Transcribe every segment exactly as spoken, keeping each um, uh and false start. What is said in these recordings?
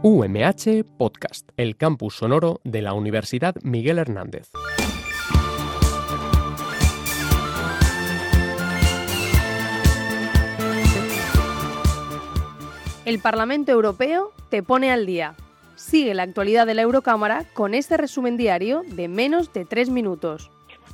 U M H Podcast, el campus sonoro de la Universidad Miguel Hernández. El Parlamento Europeo te pone al día. Sigue la actualidad de la Eurocámara con este resumen diario de menos de tres minutos.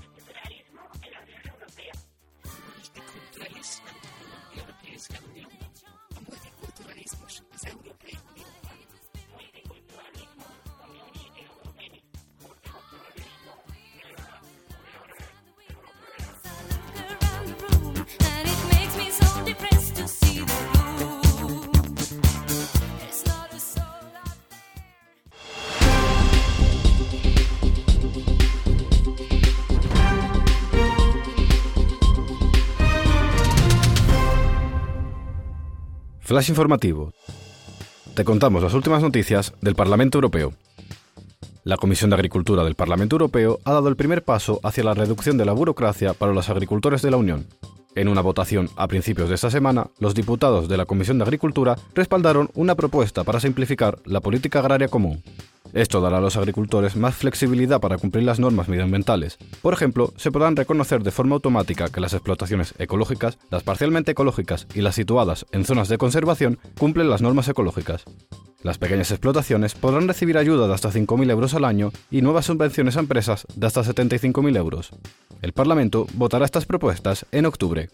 Flash informativo. Te contamos las últimas noticias del Parlamento Europeo. La Comisión de Agricultura del Parlamento Europeo ha dado el primer paso hacia la reducción de la burocracia para los agricultores de la Unión. En una votación a principios de esta semana, los diputados de la Comisión de Agricultura respaldaron una propuesta para simplificar la política agraria común. Esto dará a los agricultores más flexibilidad para cumplir las normas medioambientales. Por ejemplo, se podrán reconocer de forma automática que las explotaciones ecológicas, las parcialmente ecológicas y las situadas en zonas de conservación cumplen las normas ecológicas. Las pequeñas explotaciones podrán recibir ayuda de hasta cinco mil euros al año y nuevas subvenciones a empresas de hasta setenta y cinco mil euros. El Parlamento votará estas propuestas en octubre.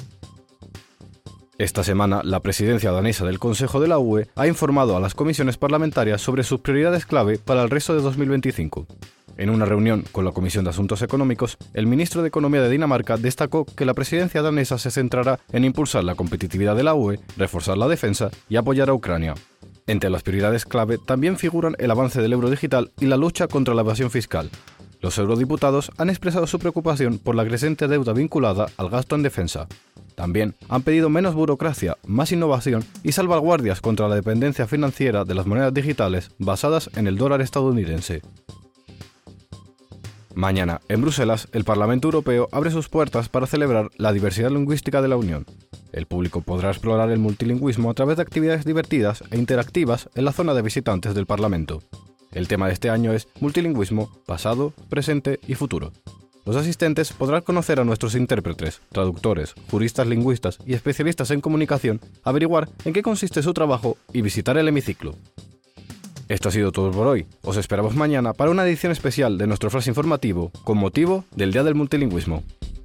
Esta semana, la presidencia danesa del Consejo de la U E ha informado a las comisiones parlamentarias sobre sus prioridades clave para el resto de dos mil veinticinco. En una reunión con la Comisión de Asuntos Económicos, el ministro de Economía de Dinamarca destacó que la presidencia danesa se centrará en impulsar la competitividad de la U E, reforzar la defensa y apoyar a Ucrania. Entre las prioridades clave también figuran el avance del euro digital y la lucha contra la evasión fiscal. Los eurodiputados han expresado su preocupación por la creciente deuda vinculada al gasto en defensa. También han pedido menos burocracia, más innovación y salvaguardias contra la dependencia financiera de las monedas digitales basadas en el dólar estadounidense. Mañana, en Bruselas, el Parlamento Europeo abre sus puertas para celebrar la diversidad lingüística de la Unión. El público podrá explorar el multilingüismo a través de actividades divertidas e interactivas en la zona de visitantes del Parlamento. El tema de este año es multilingüismo, pasado, presente y futuro. Los asistentes podrán conocer a nuestros intérpretes, traductores, juristas lingüistas y especialistas en comunicación, averiguar en qué consiste su trabajo y visitar el hemiciclo. Esto ha sido todo por hoy. Os esperamos mañana para una edición especial de nuestro flash informativo con motivo del Día del Multilingüismo.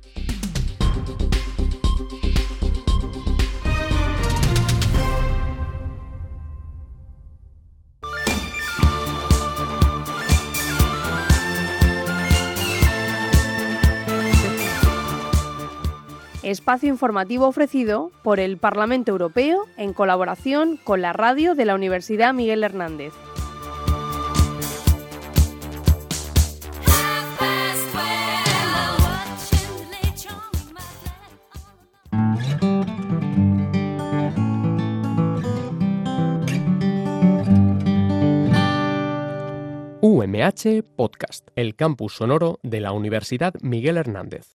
Espacio informativo ofrecido por el Parlamento Europeo en colaboración con la radio de la Universidad Miguel Hernández. U M H Podcast, el campus sonoro de la Universidad Miguel Hernández.